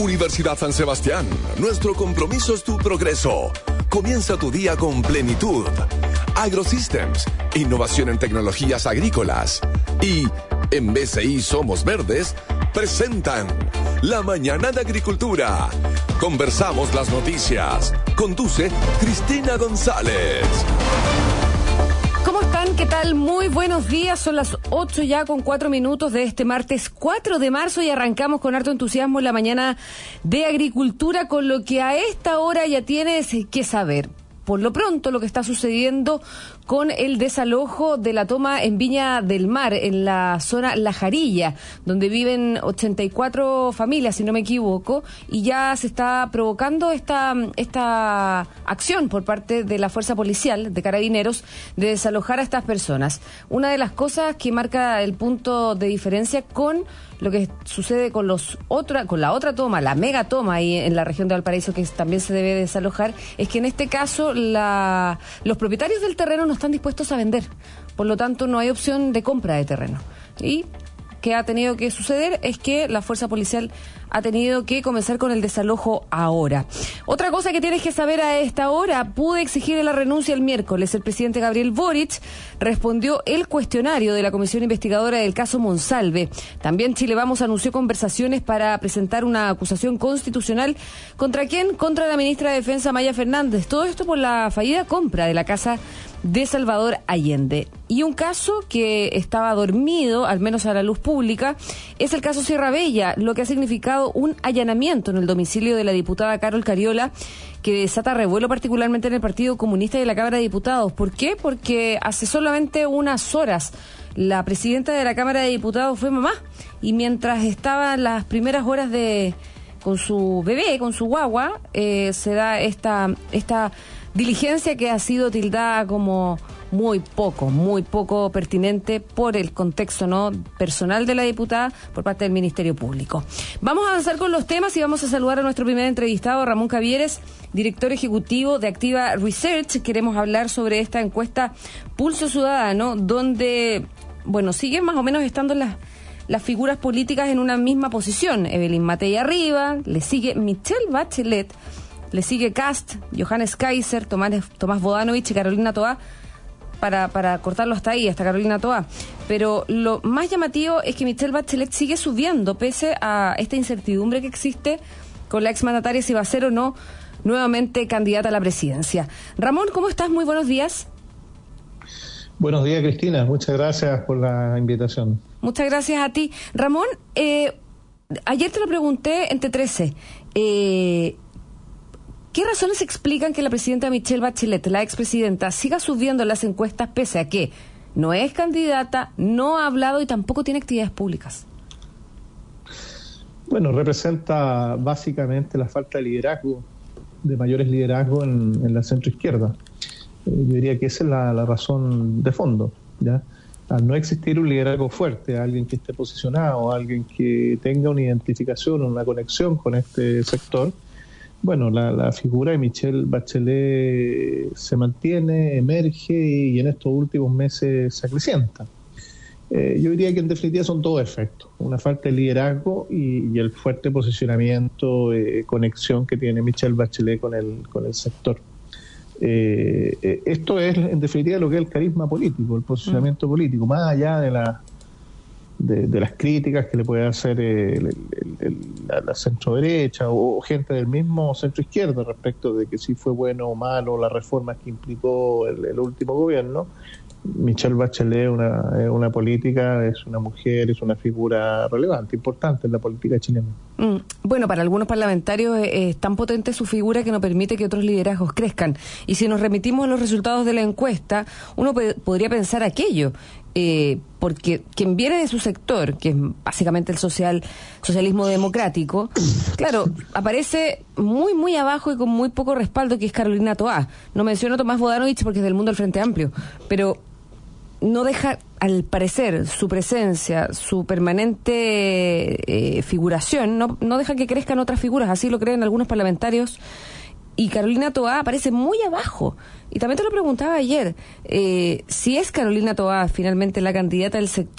Universidad San Sebastián, nuestro compromiso es tu progreso. Comienza tu día con plenitud. AgroSystems, innovación en tecnologías agrícolas. Y en BCI Somos Verdes, presentan La Mañana de Agricultura. Conversamos las noticias. Conduce Cristina González. ¿Cómo están? ¿Qué tal? Muy buenos días. Son las 8 ya con 4 minutos de este martes 4 de marzo y arrancamos con harto entusiasmo la mañana de agricultura con lo que a esta hora ya tienes que saber. Por lo pronto, lo que está sucediendo con el desalojo de la toma en Viña del Mar, en la zona La Jarilla, donde viven 84 familias, si no me equivoco, y ya se está provocando esta acción por parte de la Fuerza Policial de Carabineros de desalojar a estas personas. Una de las cosas que marca el punto de diferencia con lo que sucede con la otra toma, la mega toma ahí en la región de Valparaíso, que también se debe desalojar, es que en este caso los propietarios del terreno no están dispuestos a vender. Por lo tanto, no hay opción de compra de terreno. Y que ha tenido que suceder es que la fuerza policial ha tenido que comenzar con el desalojo ahora. Otra cosa que tienes que saber a esta hora: pude exigir la renuncia el miércoles. El presidente Gabriel Boric respondió el cuestionario de la comisión investigadora del caso Monsalve. También Chile Vamos anunció conversaciones para presentar una acusación constitucional. ¿Contra quién? Contra la ministra de Defensa Maya Fernández. Todo esto por la fallida compra de la casa de Salvador Allende. Y un caso que estaba dormido, al menos a la luz pública, es el caso Sierra Bella, lo que ha significado un allanamiento en el domicilio de la diputada Carol Cariola, que desata revuelo particularmente en el Partido Comunista y en la Cámara de Diputados. ¿Por qué? Porque hace solamente unas horas la presidenta de la Cámara de Diputados fue mamá, y mientras estaba en las primeras horas con su bebé, con su guagua, se da esta diligencia que ha sido tildada como muy poco pertinente por el contexto personal de la diputada por parte del Ministerio Público. Vamos a avanzar con los temas y vamos a saludar a nuestro primer entrevistado, Ramón Cavieres, director ejecutivo de Activa Research. Queremos hablar sobre esta encuesta Pulso Ciudadano, donde, siguen más o menos estando las figuras políticas en una misma posición. Evelyn Matei arriba, le sigue Michelle Bachelet, le sigue Kast, Johannes Kaiser, Tomás Bodanovich y Carolina Toá, para cortarlo hasta ahí, hasta Carolina Toá. Pero lo más llamativo es que Michelle Bachelet sigue subiendo, pese a esta incertidumbre que existe con la exmandataria si va a ser o no nuevamente candidata a la presidencia. Ramón, ¿cómo estás? Muy buenos días. Buenos días, Cristina. Muchas gracias por la invitación. Muchas gracias a ti. Ramón, ayer te lo pregunté entre 13. ¿Qué razones explican que la presidenta Michelle Bachelet, la expresidenta, siga subiendo las encuestas pese a que no es candidata, no ha hablado y tampoco tiene actividades públicas? Bueno, representa básicamente la falta de liderazgo, de mayores liderazgos en la centroizquierda. Yo diría que esa es la razón de fondo, ¿ya? Al no existir un liderazgo fuerte, alguien que esté posicionado, alguien que tenga una identificación, una conexión con este sector, la figura de Michelle Bachelet se mantiene, emerge y en estos últimos meses se acrecienta. Yo diría que en definitiva son dos efectos: una falta de liderazgo y el fuerte posicionamiento, conexión que tiene Michelle Bachelet con el sector. Esto es en definitiva lo que es el carisma político, el posicionamiento político, más allá de las críticas que le puede hacer la centroderecha o gente del mismo centroizquierda respecto de que si fue bueno o malo las reformas que implicó el último gobierno. Michelle Bachelet es una política, es una mujer, es una figura relevante, importante en la política chilena. Para algunos parlamentarios es tan potente su figura que no permite que otros liderazgos crezcan. Y si nos remitimos a los resultados de la encuesta, uno podría pensar aquello, porque quien viene de su sector, que es básicamente el socialismo democrático, claro, aparece muy abajo y con muy poco respaldo, que es Carolina Toá. No menciono a Tomás Bodanovich porque es del mundo del Frente Amplio, pero no deja, al parecer, su presencia, su permanente figuración, no deja que crezcan otras figuras, así lo creen algunos parlamentarios, y Carolina Toá aparece muy abajo. Y también te lo preguntaba ayer, si es Carolina Toá finalmente la candidata del sector,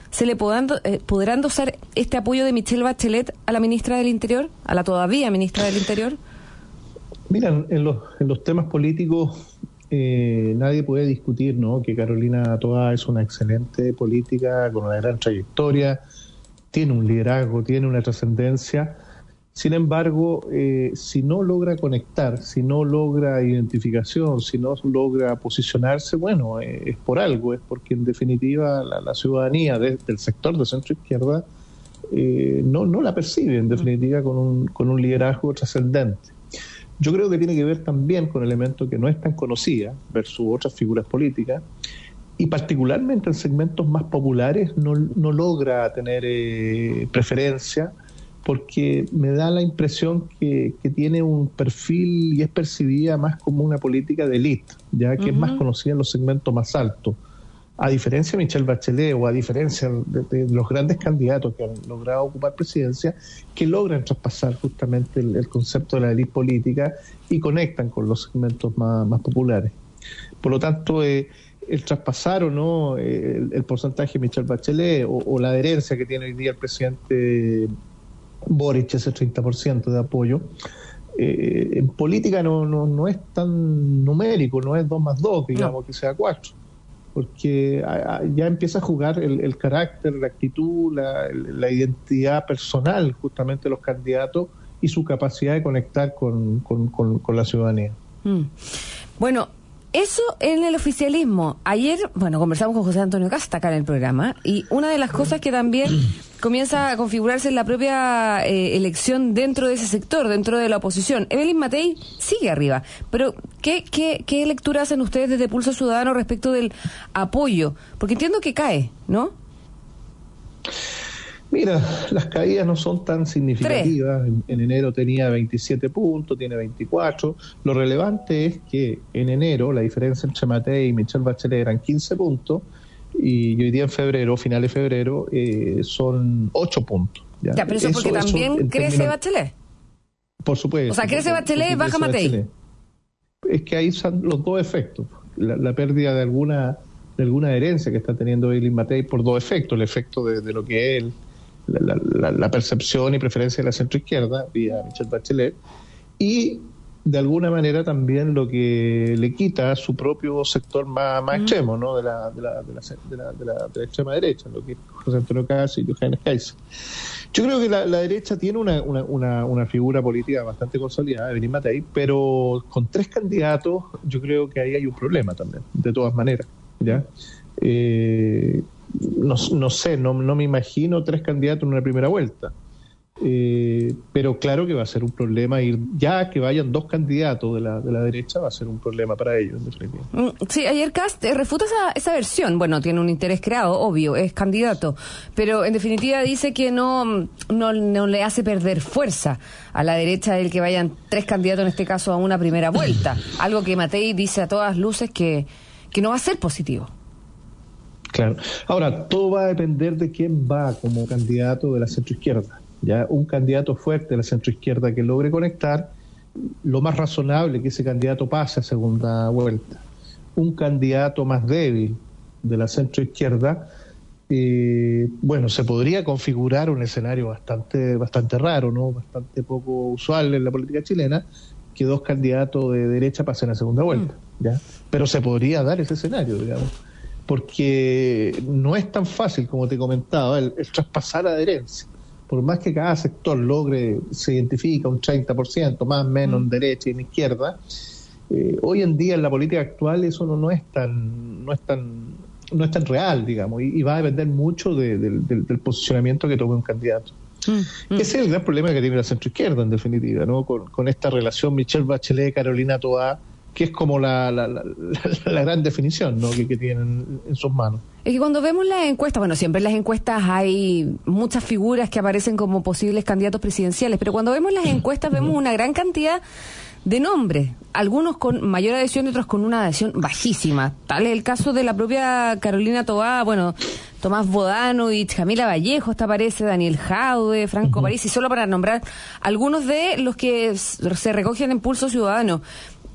¿se le podrán dosar este apoyo de Michelle Bachelet a la ministra del Interior, a la todavía ministra del Interior? Mira, en los temas políticos nadie puede discutir, ¿no?, que Carolina Toá es una excelente política con una gran trayectoria, tiene un liderazgo, tiene una trascendencia. Sin embargo, si no logra conectar, si no logra identificación, si no logra posicionarse, bueno, es por algo, es porque en definitiva la ciudadanía del sector de centro-izquierda no la percibe, en definitiva, con un liderazgo trascendente. Yo creo que tiene que ver también con elementos que no es tan conocida versus otras figuras políticas, y particularmente en segmentos más populares no logra tener preferencia, porque me da la impresión que tiene un perfil y es percibida más como una política de élite, ya que es más conocida en los segmentos más altos. A diferencia de Michelle Bachelet o a diferencia de los grandes candidatos que han logrado ocupar presidencia, que logran traspasar justamente el concepto de la élite política y conectan con los segmentos más populares. Por lo tanto, el traspasar o no el porcentaje de Michelle Bachelet o la adherencia que tiene hoy día el presidente Boric, ese 30% de apoyo, en política no es tan numérico, no es 2 más 2, digamos, que sea 4, porque ya empieza a jugar el carácter, la actitud, la identidad personal justamente de los candidatos y su capacidad de conectar con la ciudadanía. Bueno, eso en el oficialismo. Ayer, conversamos con José Antonio Casta acá en el programa, y una de las cosas que también comienza a configurarse en la propia elección dentro de ese sector, dentro de la oposición. Evelyn Matei sigue arriba, pero ¿qué lectura hacen ustedes desde Pulso Ciudadano respecto del apoyo? Porque entiendo que cae, ¿no? Mira, las caídas no son tan significativas. En enero tenía 27 puntos, tiene 24. Lo relevante es que en enero la diferencia entre Matei y Michelle Bachelet eran 15 puntos y hoy día en febrero, finales de febrero, son 8 puntos. Ya, pero eso porque también crece Bachelet. Por supuesto. O sea, crece Bachelet, baja Matei. Es que ahí son los dos efectos. La pérdida de alguna herencia que está teniendo Evelyn Matei por dos efectos. El efecto de lo que es la percepción y preferencia de la centroizquierda vía Michelle Bachelet, y de alguna manera también lo que le quita a su propio sector más extremo, ¿no?, de la extrema derecha, lo que es José Antonio Casta y Johannes Kaiser. Yo creo que la derecha tiene una figura política bastante consolidada, Evelyn Matei, pero con 3 candidatos yo creo que ahí hay un problema también, de todas maneras, ¿ya? No sé, no me imagino 3 candidatos en una primera vuelta, pero claro que va a ser un problema ir, ya que vayan 2 candidatos de la derecha, va a ser un problema para ellos, en definitiva. Sí, ayer Cast refuta esa versión. Bueno, tiene un interés creado, obvio, es candidato, pero en definitiva dice que no le hace perder fuerza a la derecha el que vayan 3 candidatos, en este caso a una primera vuelta, algo que Matei dice a todas luces que no va a ser positivo. Claro. Ahora, todo va a depender de quién va como candidato de la centroizquierda. Ya un candidato fuerte de la centroizquierda que logre conectar, lo más razonable es que ese candidato pase a segunda vuelta. Un candidato más débil de la centroizquierda, se podría configurar un escenario bastante raro, ¿no? Bastante poco usual en la política chilena, que 2 candidatos de derecha pasen a segunda vuelta, ¿ya? Pero se podría dar ese escenario, digamos, porque no es tan fácil, como te comentaba, el traspasar adherencia. Por más que cada sector se identifica un 30%, más o menos en derecha y en izquierda, hoy en día en la política actual eso no es tan real, digamos, y va a depender mucho del posicionamiento que tome un candidato. Ese es el gran problema que tiene la centroizquierda, en definitiva, ¿no? Con esta relación Michelle Bachelet, Carolina Toá, que es como la gran definición, ¿no?, que tienen en sus manos. Es que cuando vemos las encuestas, siempre en las encuestas hay muchas figuras que aparecen como posibles candidatos presidenciales, pero cuando vemos las encuestas vemos una gran cantidad de nombres, algunos con mayor adhesión y otros con una adhesión bajísima. Tal es el caso de la propia Carolina Toá, Tomás Bodanovich, Camila Vallejo, aparece, Daniel Jaude, Franco Parisi, solo para nombrar algunos de los que se recogen en Pulso Ciudadano.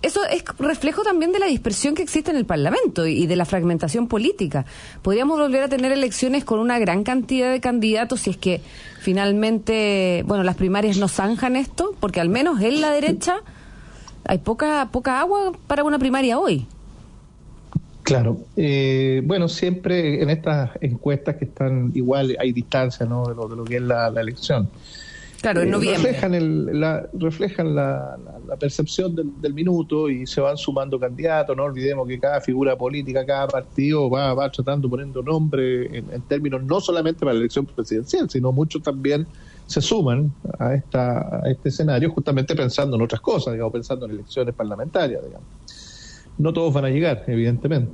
eso es reflejo también de la dispersión que existe en el Parlamento y de la fragmentación política. Podríamos volver a tener elecciones con una gran cantidad de candidatos si es que finalmente, las primarias no zanjan esto, porque al menos en la derecha hay poca agua para una primaria hoy. Claro. Siempre en estas encuestas que están igual, hay distancia, ¿no?, de lo que es la elección. Claro, en noviembre. Reflejan la percepción del minuto y se van sumando candidatos. No olvidemos que cada figura política, cada partido va tratando, poniendo nombre en términos no solamente para la elección presidencial, sino muchos también se suman a este escenario justamente pensando en otras cosas, pensando en elecciones parlamentarias, No todos van a llegar, evidentemente.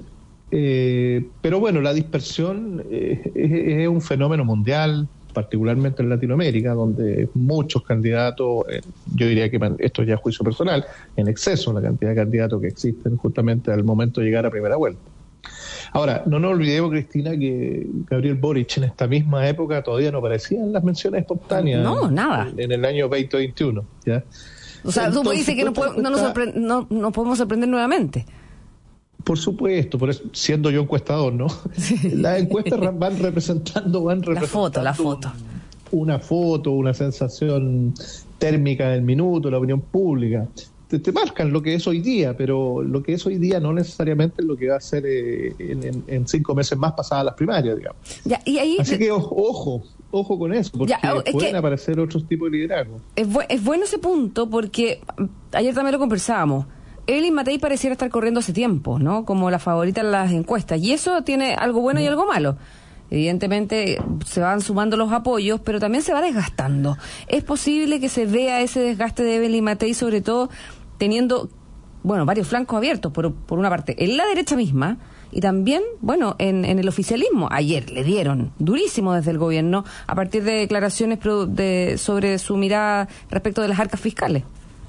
Pero la dispersión es un fenómeno mundial, particularmente en Latinoamérica, donde muchos candidatos, yo diría que esto ya es juicio personal, en exceso la cantidad de candidatos que existen justamente al momento de llegar a primera vuelta. Ahora, no nos olvidemos, Cristina, que Gabriel Boric en esta misma época todavía no aparecía en las menciones espontáneas. No, nada. En el año 2021, ¿ya? O sea, tú dices que no nos podemos sorprender nuevamente. Por supuesto, siendo yo encuestador, ¿no? Sí. Las encuestas van representando la foto. Una foto, una sensación térmica del minuto, la opinión pública. Te marcan lo que es hoy día, pero lo que es hoy día no necesariamente es lo que va a ser en 5 meses más pasadas las primarias, digamos. Ya, y ahí, así que ojo con eso, porque pueden aparecer otros tipos de liderazgo. Es bueno ese punto, porque ayer también lo conversábamos. Evelyn Matei pareciera estar corriendo hace tiempo, ¿no?, como la favorita en las encuestas, y eso tiene algo bueno y algo malo. Evidentemente se van sumando los apoyos, pero también se va desgastando. Es posible que se vea ese desgaste de Evelyn Matei, sobre todo teniendo, varios flancos abiertos, por una parte, en la derecha misma, y también, en el oficialismo. Ayer le dieron durísimo desde el gobierno, a partir de declaraciones sobre su mirada respecto de las arcas fiscales.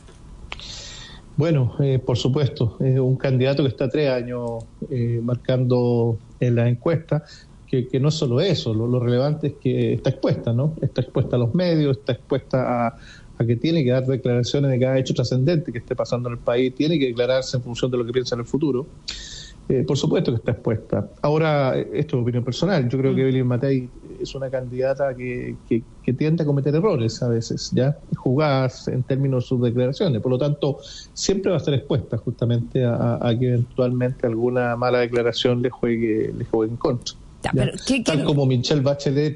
Por supuesto, es un candidato que está 3 años marcando en la encuesta, que no es solo eso, lo relevante es que está expuesta, ¿no? Está expuesta a los medios, está expuesta a que tiene que dar declaraciones de cada hecho trascendente que esté pasando en el país, tiene que declararse en función de lo que piensa en el futuro. Por supuesto que está expuesta. Ahora, esto es opinión personal, yo creo que Evelyn Matei es una candidata que tiende a cometer errores a veces, ¿ya? Jugadas en términos de sus declaraciones, por lo tanto, siempre va a estar expuesta justamente a que eventualmente alguna mala declaración le juegue en contra. Ya, pero Tal como Michelle Bachelet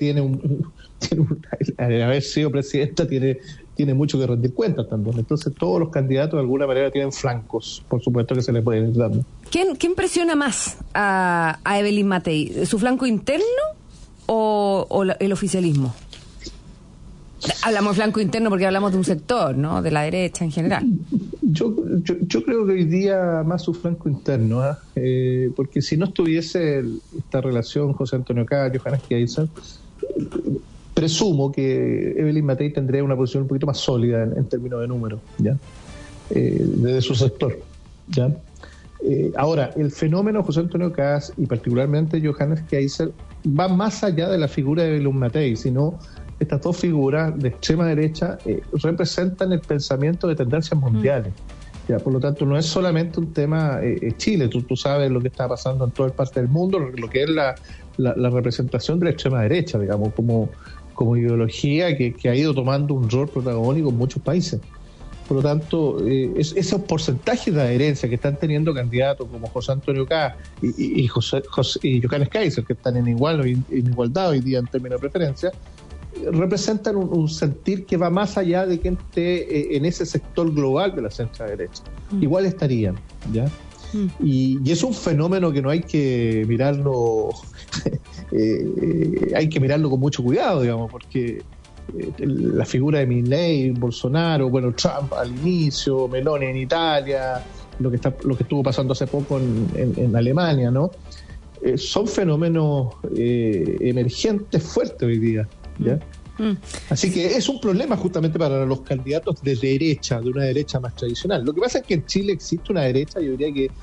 al haber sido presidenta, tiene mucho que rendir cuentas también. Entonces todos los candidatos de alguna manera tienen flancos, por supuesto que se les pueden ir dando. ¿Qué impresiona más a Evelyn Matei? ¿Su flanco interno o el oficialismo? Hablamos de flanco interno porque hablamos de un sector, ¿no?, de la derecha en general. Yo creo que hoy día más su flanco interno, porque si no estuviese esta relación José Antonio Kast, Johannes Keiser, presumo que Evelyn Matei tendría una posición un poquito más sólida en términos de números, ¿ya? Desde su sector, ¿ya? Ahora, el fenómeno José Antonio Kast y particularmente Johannes Keiser va más allá de la figura de Evelyn Matei, sino estas dos figuras de extrema derecha representan el pensamiento de tendencias mundiales. Ya, por lo tanto, no es solamente un tema Chile, tú sabes lo que está pasando en toda parte del mundo, lo que es la representación de la extrema derecha, digamos, como ideología que ha ido tomando un rol protagónico en muchos países. Por lo tanto, esos porcentajes de adherencia que están teniendo candidatos como José Antonio Kast y Johannes Keiser, que están en igualdad hoy día en términos de preferencia, representan un sentir que va más allá de que esté en ese sector global de la centro derecha. Igual estarían, ¿ya? Y es un fenómeno que no hay que mirarlo hay que mirarlo con mucho cuidado, digamos, porque la figura de Milei, Bolsonaro, Trump al inicio, Meloni en Italia, lo que estuvo pasando hace poco en Alemania, ¿no? Son fenómenos emergentes fuertes hoy día, ¿ya? Así que es un problema justamente para los candidatos de derecha, de una derecha más tradicional. Lo que pasa es que en Chile existe una derecha, yo diría que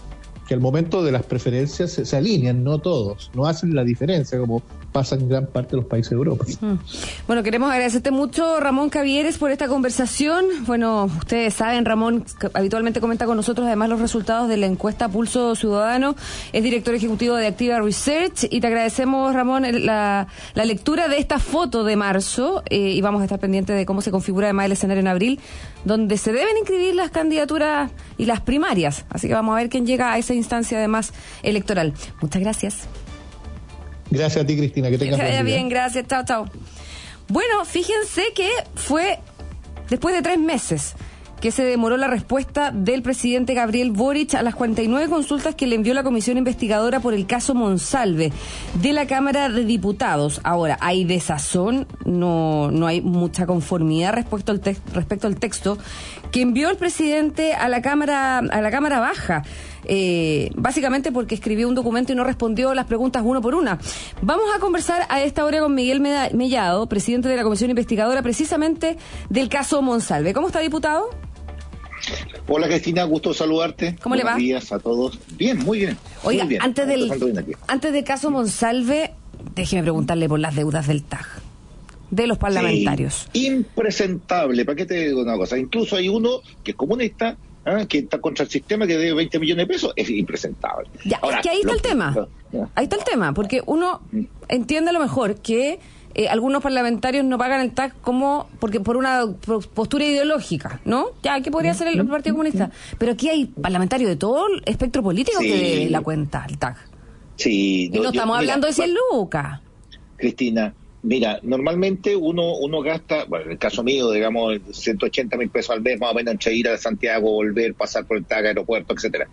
al momento de las preferencias se alinean, no todos, no hacen la diferencia como pasa en gran parte de los países de Europa. Bueno, queremos agradecerte mucho, Ramón Cavieres, por esta conversación. Bueno, ustedes saben, Ramón habitualmente comenta con nosotros además los resultados de la encuesta Pulso Ciudadano, es director ejecutivo de Activa Research, y te agradecemos, Ramón, la lectura de esta foto de marzo, y vamos a estar pendientes de cómo se configura además el escenario en abril, donde se deben inscribir las candidaturas y las primarias, así que vamos a ver quién llega a esa instancia además electoral. Muchas gracias. Gracias a ti, Cristina, que tengas buen día. Bien, gracias, chao. Bueno, fíjense que fue después de 3 meses que se demoró la respuesta del presidente Gabriel Boric a las 49 consultas que le envió la comisión investigadora por el caso Monsalve de la Cámara de Diputados. Ahora, hay desazón, no hay mucha conformidad respecto al texto que envió el presidente a la Cámara Baja. Básicamente porque escribió un documento y no respondió las preguntas una por una. Vamos a conversar a esta hora con Miguel Mellado, presidente de la comisión investigadora precisamente del caso Monsalve. ¿Cómo está, diputado? Hola, Cristina, gusto saludarte. ¿Cómo le va? Buenos días a todos. Bien, muy bien. Oiga, muy bien. Antes del caso Monsalve, déjeme preguntarle por las deudas del TAG, de los parlamentarios. Sí, impresentable. ¿Para qué te digo una cosa? Incluso hay uno que es comunista, que está contra el sistema, que debe 20 millones de pesos. Es impresentable. Ya, ahora, es que ahí está el tema. Ahí está el tema, porque uno entiende a lo mejor que algunos parlamentarios no pagan el TAC porque por una postura ideológica, ¿no? Ya, ¿qué podría ser el Partido Comunista? Pero aquí hay parlamentarios de todo el espectro político que debe la cuenta al TAC. Sí. Y no estamos hablando de 100 lucas. Cristina, mira, normalmente uno gasta, bueno, en el caso mío, digamos, 180.000 pesos al mes, más o menos, entre ir a Santiago, volver, pasar por el TAC, aeropuerto, etcétera.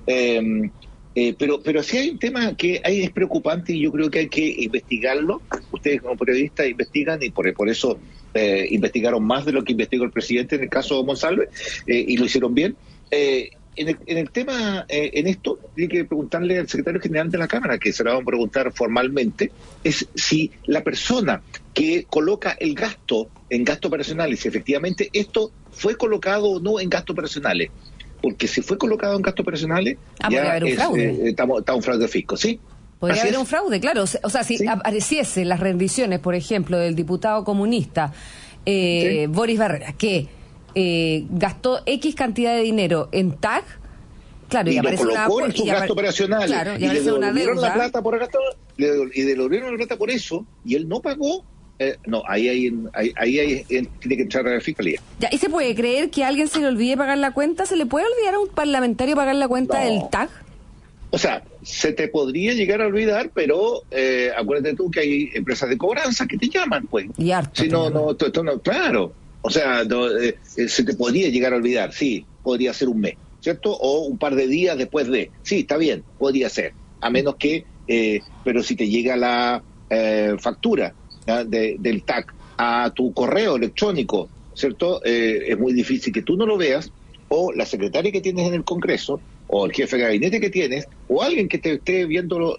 Pero sí hay un tema que ahí es preocupante y yo creo que hay que investigarlo. Ustedes como periodistas investigan y por eso investigaron más de lo que investigó el presidente en el caso Monsalve, y lo hicieron bien. En el tema, en esto, hay que preguntarle al secretario general de la Cámara, que se lo vamos a preguntar formalmente, es si la persona que coloca el gasto en gastos operacionales, si efectivamente esto fue colocado o no en gastos operacionales. Porque si fue colocado en gastos operacionales, ya haber un fraude. Está un fraude fisco, ¿sí? Podría haber un fraude, claro. O sea, si apareciese las rendiciones, por ejemplo, del diputado comunista Boris Barrera, que gastó X cantidad de dinero en TAG, claro, y aparece una en sus gastos operacionales, claro, y le devolvieron la plata por gasto, y devolvieron la plata por eso, y él no pagó. No, ahí tiene que entrar a la fiscalía. Ya, ¿y se puede creer que a alguien se le olvide pagar la cuenta? ¿Se le puede olvidar a un parlamentario pagar la cuenta del TAG? O sea, se te podría llegar a olvidar, pero acuérdate tú que hay empresas de cobranza que te llaman, pues. Y harto. Si no, claro. O sea, se te podría llegar a olvidar, sí, podría ser un mes, ¿cierto? O un par de días después de. Sí, está bien, podría ser. A menos que, pero si te llega la factura del TAC a tu correo electrónico, ¿cierto? Es muy difícil que tú no lo veas, o la secretaria que tienes en el Congreso, o el jefe de gabinete que tienes, o alguien que te esté viendo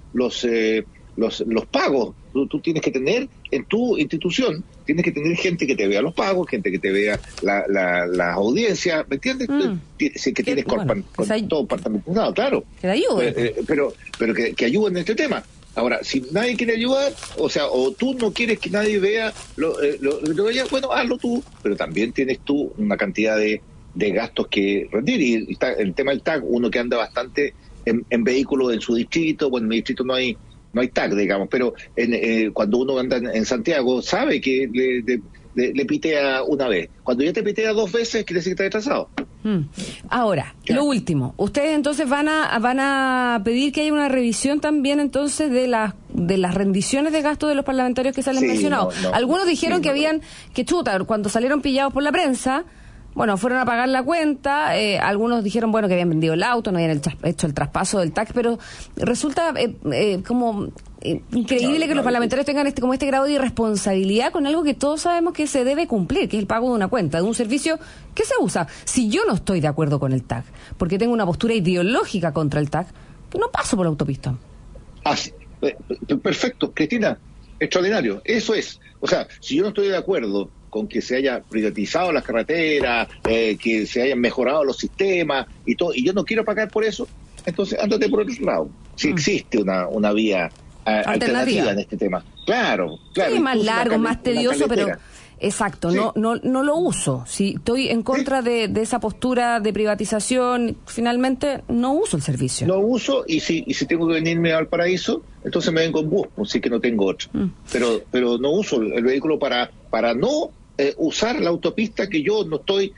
los pagos. Tú tienes que tener en tu institución, tienes que tener gente que te vea los pagos, gente que te vea la audiencia, ¿me entiendes? Sí, que tienes todo compartimentalizado, claro. Que te ayude. Pero que ayuden en este tema. Ahora, si nadie quiere ayudar, o sea, o tú no quieres que nadie vea bueno, hazlo tú, pero también tienes tú una cantidad de gastos que rendir. Y está el tema del TAG, uno que anda bastante en vehículos en su distrito, bueno, en mi distrito no hay TAG, digamos, pero cuando uno anda en Santiago, sabe que le pitea una vez. Cuando ya te pitea 2 veces, quiere decir que está retrasado. Ahora, lo último, ustedes entonces van a pedir que haya una revisión también entonces de las rendiciones de gastos de los parlamentarios que salen mencionados. Algunos dijeron cuando salieron pillados por la prensa, bueno, fueron a pagar la cuenta, algunos dijeron, bueno, que habían vendido el auto, no habían hecho el traspaso del TAC, pero resulta como increíble que los parlamentarios tengan como este grado de irresponsabilidad con algo que todos sabemos que se debe cumplir, que es el pago de una cuenta, de un servicio que se usa. Si yo no estoy de acuerdo con el TAC, porque tengo una postura ideológica contra el TAC, no paso por la autopista. Perfecto, Cristina, extraordinario, eso es. O sea, si yo no estoy de acuerdo con que se haya privatizado las carreteras, que se hayan mejorado los sistemas y todo, y yo no quiero pagar por eso, entonces ándate por otro lado. Si existe una vía alternativa en este tema. Claro. Sí, más largo, más tedioso, pero... Exacto, sí. no lo uso. Si estoy en contra de esa postura de privatización, finalmente no uso el servicio. No uso, y si tengo que venirme al paraíso, entonces me vengo en bus, así que no tengo otro. Pero no uso el vehículo para no usar la autopista, que yo no estoy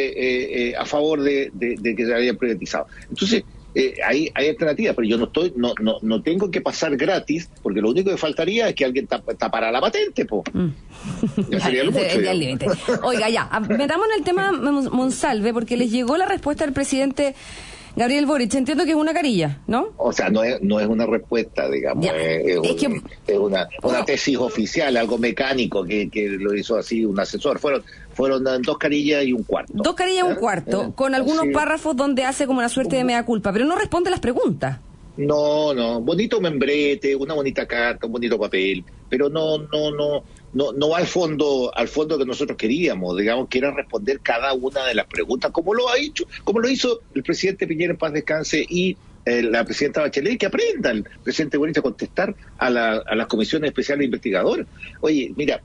a favor de que se haya privatizado. Entonces, hay alternativas, pero yo no tengo que pasar gratis, porque lo único que faltaría es que alguien tapara la patente, po. Ya sería lo mucho. Oiga, ya, metamos en el tema Monsalve, porque les llegó la respuesta del presidente Gabriel Boric. Entiendo que es una carilla, ¿no? O sea, no es una respuesta, digamos, es una tesis oficial, algo mecánico que lo hizo así un asesor. Fueron 2 carillas y un cuarto. 2 carillas y un cuarto, con algunos párrafos donde hace como una suerte de mea culpa, pero no responde las preguntas. No, bonito membrete, una bonita carta, un bonito papel, pero no va al fondo que nosotros queríamos, digamos, que era responder cada una de las preguntas, como lo hizo el presidente Piñera, en paz descanse, y la presidenta Bachelet, que aprenda el presidente Boric a contestar a las comisiones especiales investigadoras. Oye, mira,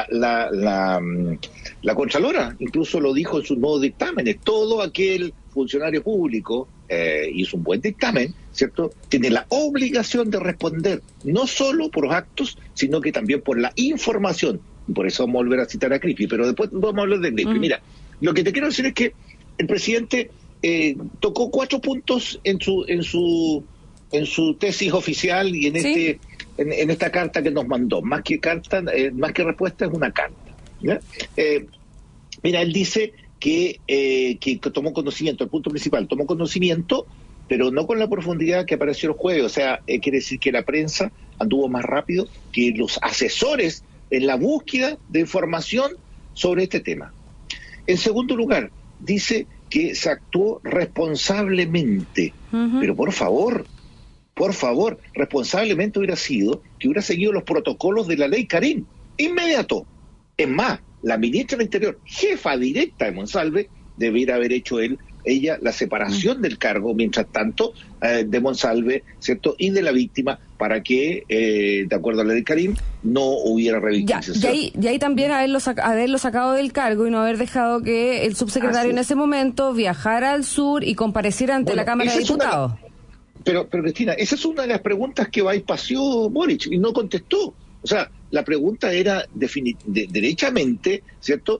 la Contralora incluso lo dijo en sus nuevos dictámenes: todo aquel funcionario público, hizo un buen dictamen, ¿cierto?, tiene la obligación de responder no solo por los actos, sino que también por la información. Por eso vamos a volver a citar a Crispi, pero después vamos a hablar de Crispi. Mira, lo que te quiero decir es que el presidente tocó 4 puntos en su tesis oficial y en esta carta que nos mandó. Más que respuesta, es una carta, ¿ya? Mira, él dice que tomó conocimiento, el punto principal, tomó conocimiento, pero no con la profundidad que apareció el jueves. O sea, quiere decir que la prensa anduvo más rápido que los asesores en la búsqueda de información sobre este tema. En segundo lugar, dice que se actuó responsablemente. Pero por favor, responsablemente hubiera sido que hubiera seguido los protocolos de la ley Karim, inmediato. Es más, la ministra del Interior, jefa directa de Monsalve, debiera haber hecho ella la separación del cargo, mientras tanto, de Monsalve, ¿cierto?, y de la víctima, para que, de acuerdo a la ley Karim, no hubiera revictimización. Y ahí también haberlo sacado del cargo y no haber dejado que el subsecretario en ese momento viajara al sur y compareciera ante la Cámara de Diputados. Pero Cristina, esa es una de las preguntas que paseó Boric y no contestó. O sea, la pregunta era derechamente, ¿cierto?,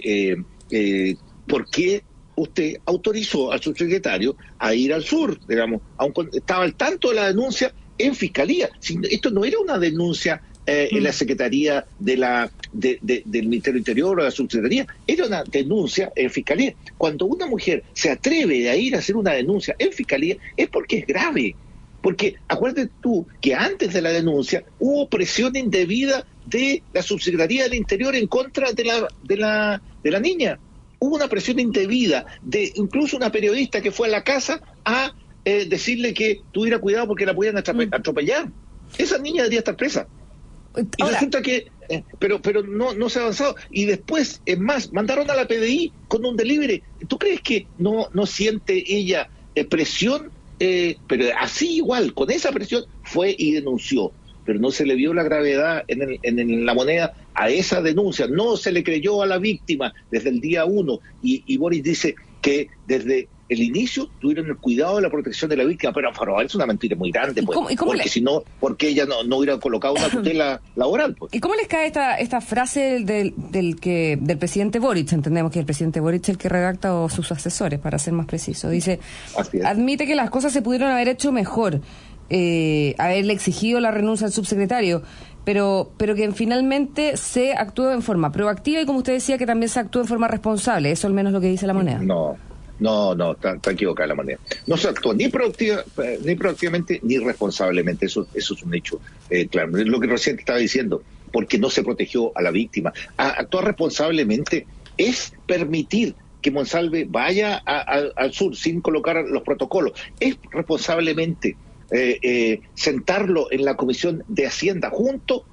¿por qué usted autorizó al subsecretario a ir al sur, digamos, aunque estaba al tanto de la denuncia en Fiscalía? Esto no era una denuncia en la Secretaría del Ministerio Interior o de la Subsecretaría, era una denuncia en Fiscalía. Cuando una mujer se atreve a ir a hacer una denuncia en Fiscalía es porque es grave. Porque acuérdate tú que antes de la denuncia hubo presión indebida de la Subsecretaría del Interior en contra de la niña. Hubo una presión indebida de incluso una periodista que fue a la casa a decirle que tuviera cuidado porque la podían atropellar. Esa niña debería estar presa. Y resulta que pero no se ha avanzado. Y después, es más, mandaron a la PDI con un delivery. ¿Tú crees que no siente ella presión? Pero así igual, con esa presión fue y denunció, pero no se le vio la gravedad en la moneda a esa denuncia, no se le creyó a la víctima desde el día 1, y Boris dice que desde el inicio tuvieron el cuidado de la protección de la víctima, pero es una mentira muy grande, pues, porque si no, porque ella no hubiera colocado una tutela laboral, pues. ¿Y cómo les cae esta frase del presidente Boric? Entendemos que el presidente Boric es el que redacta, o sus asesores, para ser más preciso. Dice, admite que las cosas se pudieron haber hecho mejor, haberle exigido la renuncia al subsecretario, pero que finalmente se actuó en forma proactiva y, como usted decía, que también se actuó en forma responsable. Eso al menos lo que dice La Moneda. No, está equivocada La Moneda. No se actuó ni proactivamente ni responsablemente. Eso es un hecho claro. Es lo que recién estaba diciendo, porque no se protegió a la víctima. Actuar responsablemente es permitir que Monsalve vaya al sur sin colocar los protocolos. Es responsablemente sentarlo en la Comisión de Hacienda junto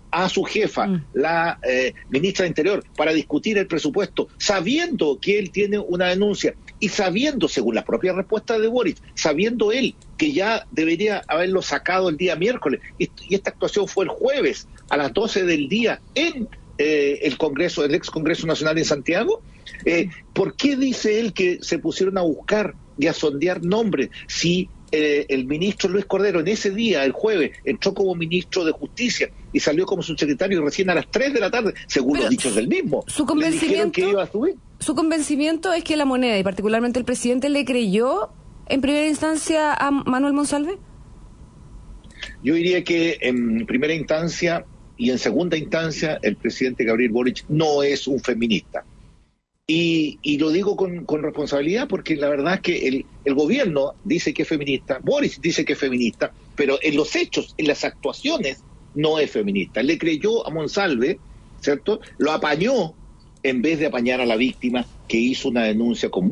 a su jefa, la ministra de Interior, para discutir el presupuesto, sabiendo que él tiene una denuncia y sabiendo, según la propia respuesta de Boric, sabiendo él que ya debería haberlo sacado el día miércoles, y esta actuación fue el jueves a las 12 del día en el Congreso, el ex Congreso Nacional en Santiago. ¿Por qué dice él que se pusieron a buscar y a sondear nombres si el ministro Luis Cordero en ese día, el jueves, entró como ministro de Justicia y salió como subsecretario recién a las 3 de la tarde, según los dichos del mismo? Su convencimiento, que iba a subir. Su convencimiento es que la Moneda, y particularmente el presidente, le creyó en primera instancia a Manuel Monsalve. Yo diría que en primera instancia y en segunda instancia el presidente Gabriel Boric no es un feminista. Y lo digo con responsabilidad porque la verdad es que el gobierno dice que es feminista, Boric dice que es feminista, pero en los hechos, en las actuaciones, no es feminista. Le creyó a Monsalve, ¿cierto? Lo apañó en vez de apañar a la víctima, que hizo una denuncia con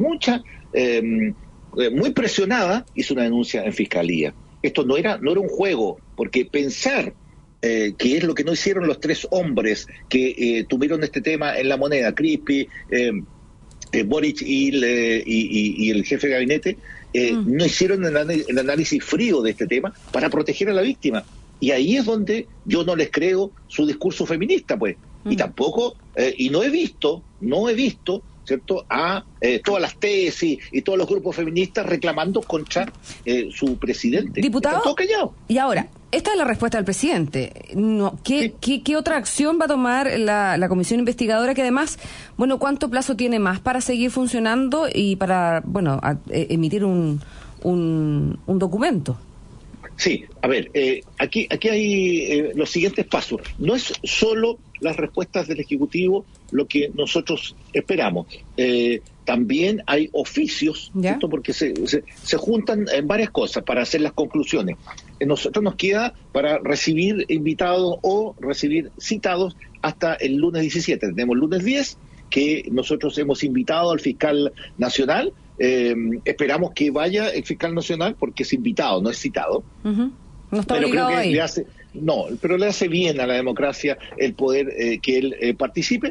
muy presionada, hizo una denuncia en fiscalía. Esto no era un juego, porque pensar que es lo que no hicieron los 3 hombres que tuvieron este tema en La Moneda, Crispi, Boric y el jefe de gabinete, no hicieron el análisis frío de este tema para proteger a la víctima. Y ahí es donde yo no les creo su discurso feminista, pues. Y tampoco, y no he visto, ¿cierto?, a todas las tesis y todos los grupos feministas reclamando contra su presidente. Diputado, todo callado. Y ahora, esta es la respuesta del presidente. ¿Qué otra acción va a tomar la comisión investigadora? Que además, bueno, ¿cuánto plazo tiene más para seguir funcionando y para, bueno, emitir un documento? Sí, a ver, aquí hay los siguientes pasos. No es solo las respuestas del Ejecutivo lo que nosotros esperamos. También hay oficios, ¿cierto? Porque se juntan en varias cosas para hacer las conclusiones. Nosotros nos queda para recibir invitados o recibir citados hasta el lunes 17. Tenemos el lunes 10, que nosotros hemos invitado al fiscal nacional. Esperamos que vaya el fiscal nacional porque es invitado, no es citado. No está obligado a ir. Pero le hace bien a la democracia el poder que él participe.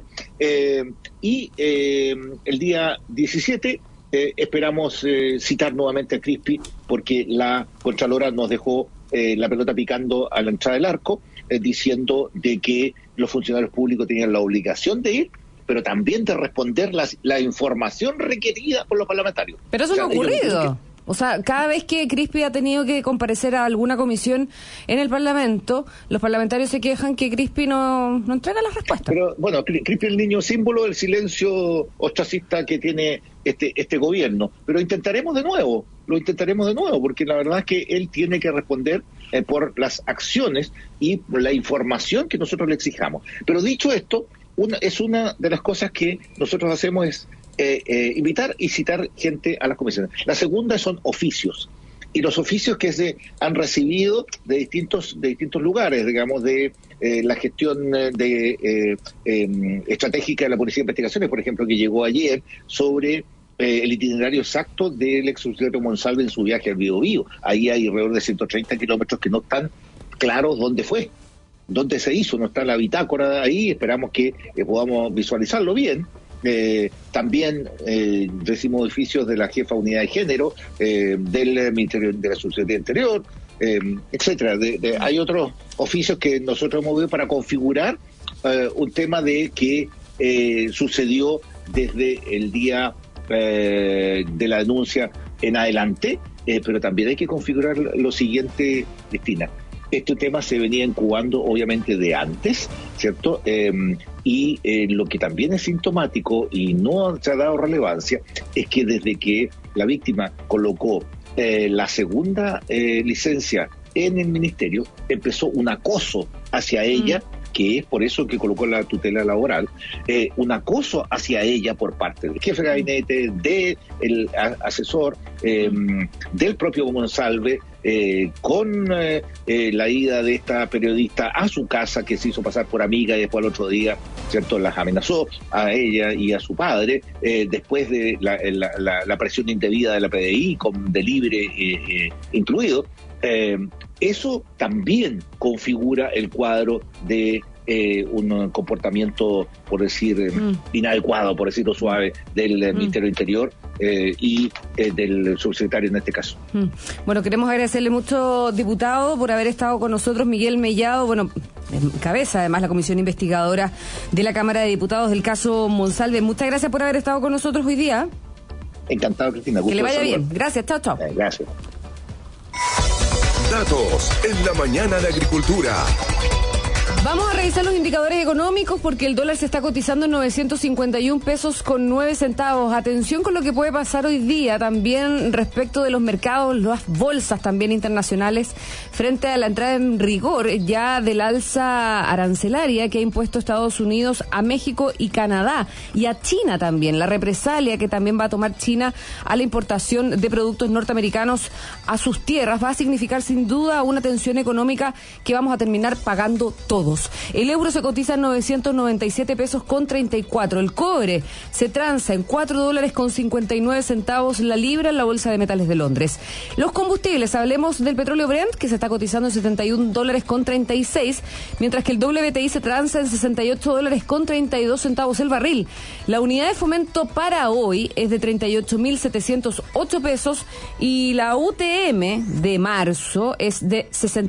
Y el día 17 esperamos citar nuevamente a Crispi porque la Contralora nos dejó la pelota picando a la entrada del arco, diciendo de que los funcionarios públicos tenían la obligación de ir, pero también de responder la información requerida por los parlamentarios. Pero eso no ha ocurrido. O sea, cada vez que Crispi ha tenido que comparecer a alguna comisión en el Parlamento, los parlamentarios se quejan que Crispi no entrega las respuestas. Pero bueno, Crispi es el niño símbolo del silencio ostracista que tiene este gobierno. Pero lo intentaremos de nuevo, porque la verdad es que él tiene que responder por las acciones y por la información que nosotros le exijamos. Pero dicho esto, una de las cosas que nosotros hacemos es invitar y citar gente a las comisiones. La segunda son oficios, y los oficios que se han recibido de distintos lugares, digamos, de la gestión estratégica de la Policía de Investigaciones, por ejemplo, que llegó ayer sobre el itinerario exacto del ex subsecretario Monsalve en su viaje al Biobío. Ahí hay alrededor de 130 kilómetros que no están claros dónde fue, dónde se hizo, no está la bitácora ahí. Esperamos que podamos visualizarlo bien. También recibimos oficios de la jefa de unidad de género, del Ministerio de la Subsecretaría Interior, etcétera. Hay otros oficios que nosotros hemos visto para configurar un tema de que sucedió desde el día de la denuncia en adelante, pero también hay que configurar lo siguiente, Cristina. Este tema se venía incubando obviamente de antes, ¿cierto? Y lo que también es sintomático y no se ha dado relevancia es que desde que la víctima colocó la segunda licencia en el ministerio, empezó un acoso hacia ella, que es por eso que colocó la tutela laboral, un acoso hacia ella por parte del jefe de gabinete, del asesor, del propio Monsalve, con la ida de esta periodista a su casa, que se hizo pasar por amiga, y después al otro día, ¿cierto?, las amenazó a ella y a su padre, después de la presión indebida de la PDI, con delibre incluido. Eso también configura el cuadro de un comportamiento, por decir, inadecuado, por decirlo suave, del Ministerio del Interior y del subsecretario en este caso. Bueno, queremos agradecerle mucho, diputado, por haber estado con nosotros. Miguel Mellado, bueno, cabeza además la comisión investigadora de la Cámara de Diputados del caso Monsalve. Muchas gracias por haber estado con nosotros hoy día. Encantado, Cristina. Que le vaya bien. Gracias, chao, chao. Gracias. Datos en la mañana de Agricultura. Vamos a revisar los indicadores económicos porque el dólar se está cotizando en 951 pesos con 9 centavos. Atención con lo que puede pasar hoy día también respecto de los mercados, las bolsas también internacionales, frente a la entrada en rigor ya del alza arancelaria que ha impuesto Estados Unidos a México y Canadá y a China también. La represalia que también va a tomar China a la importación de productos norteamericanos a sus tierras va a significar sin duda una tensión económica que vamos a terminar pagando todos. El euro se cotiza en 997 pesos con 34. El cobre se transa en $4 con 59 centavos la libra en la Bolsa de Metales de Londres. Los combustibles, hablemos del petróleo Brent, que se está cotizando en $71 con 36, mientras que el WTI se transa en $68 con 32 centavos el barril. La unidad de fomento para hoy es de 38.708 pesos y la UTM de marzo es de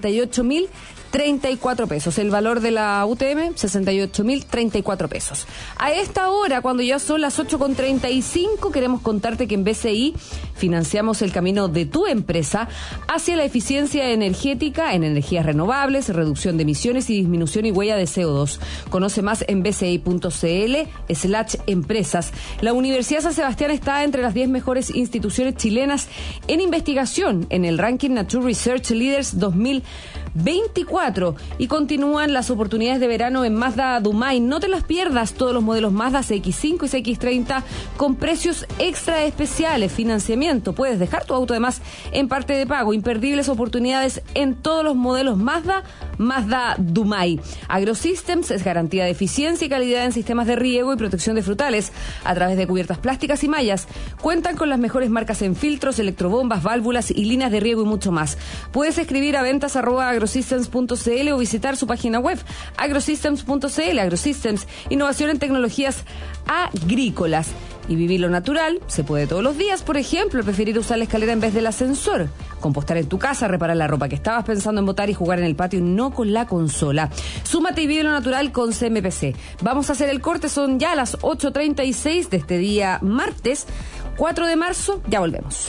68.034 pesos. El valor de la UTM, 68.034 pesos. A esta hora, cuando ya son las 8:35, queremos contarte que en BCI financiamos el camino de tu empresa hacia la eficiencia energética en energías renovables, reducción de emisiones y disminución y huella de CO2. Conoce más en bci.cl/empresas. La Universidad San Sebastián está entre las 10 mejores instituciones chilenas en investigación en el ranking Nature Research Leaders 2024 y continúan las oportunidades de verano en Mazda Dumay. No te las pierdas, todos los modelos Mazda CX5 y CX30 con precios extra especiales, financiamiento, puedes dejar tu auto además en parte de pago, imperdibles oportunidades en todos los modelos Mazda Dumay. AgroSystems es garantía de eficiencia y calidad en sistemas de riego y protección de frutales a través de cubiertas plásticas y mallas. Cuentan con las mejores marcas en filtros, electrobombas, válvulas y líneas de riego y mucho más. Puedes escribir a ventas@agrosystems.cl o visitar su página web agrosystems.cl. AgroSystems, innovación en tecnologías agrícolas. Y vivir lo natural se puede todos los días, por ejemplo, preferir usar la escalera en vez del ascensor, compostar en tu casa, reparar la ropa que estabas pensando en botar y jugar en el patio, no con la consola. Súmate y vive lo natural con CMPC. Vamos a hacer el corte, son ya las 8:36 de este día martes 4 de marzo, ya volvemos.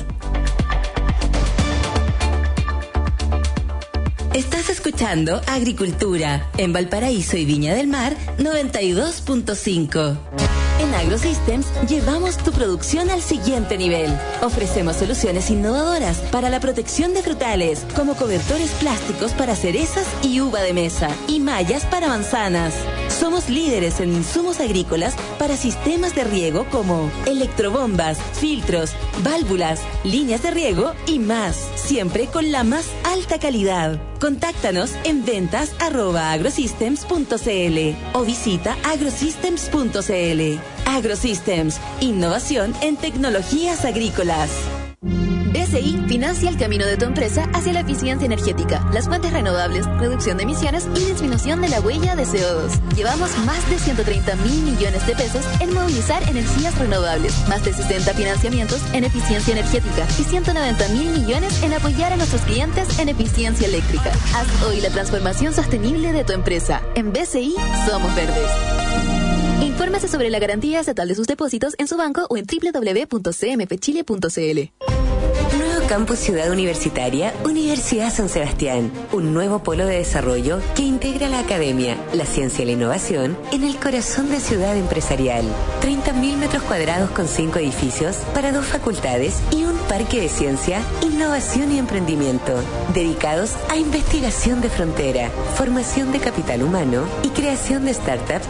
Estás escuchando Agricultura en Valparaíso y Viña del Mar 92.5. En AgroSystems llevamos tu producción al siguiente nivel. Ofrecemos soluciones innovadoras para la protección de frutales, como cobertores plásticos para cerezas y uva de mesa y mallas para manzanas. Somos líderes en insumos agrícolas para sistemas de riego como electrobombas, filtros, válvulas, líneas de riego y más, siempre con la más alta calidad. Contáctanos en ventas@agrosystems.cl o visita agrosystems.cl. AgroSystems, innovación en tecnologías agrícolas. BCI financia el camino de tu empresa hacia la eficiencia energética, las fuentes renovables, reducción de emisiones y disminución de la huella de CO2. Llevamos más de 130.000 millones de pesos en movilizar energías renovables, más de 60 financiamientos en eficiencia energética y 190.000 millones en apoyar a nuestros clientes en eficiencia eléctrica. Haz hoy la transformación sostenible de tu empresa. En BCI somos verdes. Infórmese sobre la garantía estatal de sus depósitos en su banco o en www.cmpchile.cl. Nuevo Campus Ciudad Universitaria, Universidad San Sebastián. Un nuevo polo de desarrollo que integra la academia, la ciencia y la innovación en el corazón de ciudad empresarial. 30.000 metros cuadrados con 5 edificios para 2 facultades y un parque de ciencia, innovación y emprendimiento. Dedicados a investigación de frontera, formación de capital humano y creación de startups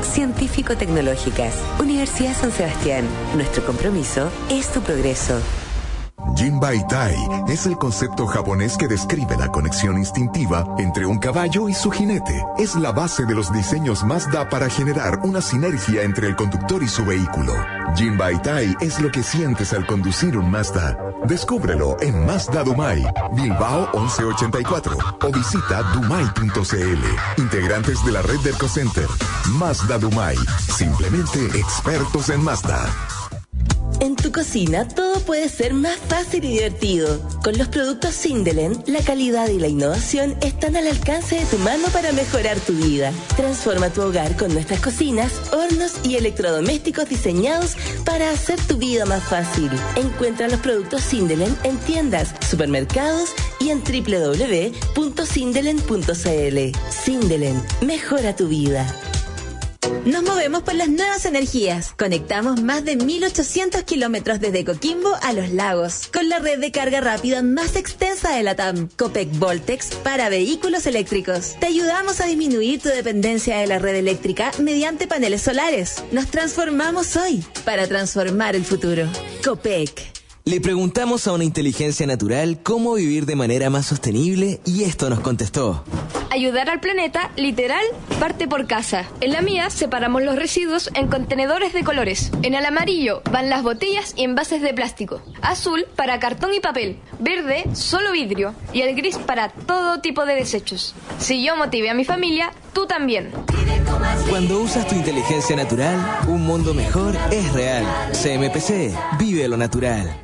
científico-tecnológicas. Universidad San Sebastián. Nuestro compromiso es tu progreso. Jinbaitai es el concepto japonés que describe la conexión instintiva entre un caballo y su jinete. Es la base de los diseños Mazda para generar una sinergia entre el conductor y su vehículo. Jinbaitai es lo que sientes al conducir un Mazda. Descúbrelo en Mazda Dumai, Bilbao 1184 o visita dumai.cl. Integrantes de la red de ErcoCenter. Mazda Dumai, simplemente expertos en Mazda. En tu cocina todo puede ser más fácil y divertido. Con los productos Sindelen, la calidad y la innovación están al alcance de tu mano para mejorar tu vida. Transforma tu hogar con nuestras cocinas, hornos y electrodomésticos diseñados para hacer tu vida más fácil. Encuentra los productos Sindelen en tiendas, supermercados y en www.sindelen.cl. Sindelen, mejora tu vida. Nos movemos por las nuevas energías. Conectamos más de 1.800 kilómetros desde Coquimbo a Los Lagos, con la red de carga rápida más extensa de la TAM, Copec Voltex, para vehículos eléctricos. Te ayudamos a disminuir tu dependencia de la red eléctrica mediante paneles solares. Nos transformamos hoy para transformar el futuro. Copec. Le preguntamos a una inteligencia natural cómo vivir de manera más sostenible y esto nos contestó. Ayudar al planeta, literal, parte por casa. En la mía separamos los residuos en contenedores de colores. En el amarillo van las botellas y envases de plástico. Azul para cartón y papel. Verde, solo vidrio. Y el gris para todo tipo de desechos. Si yo motivé a mi familia, tú también. Cuando usas tu inteligencia natural, un mundo mejor es real. CMPC, vive lo natural.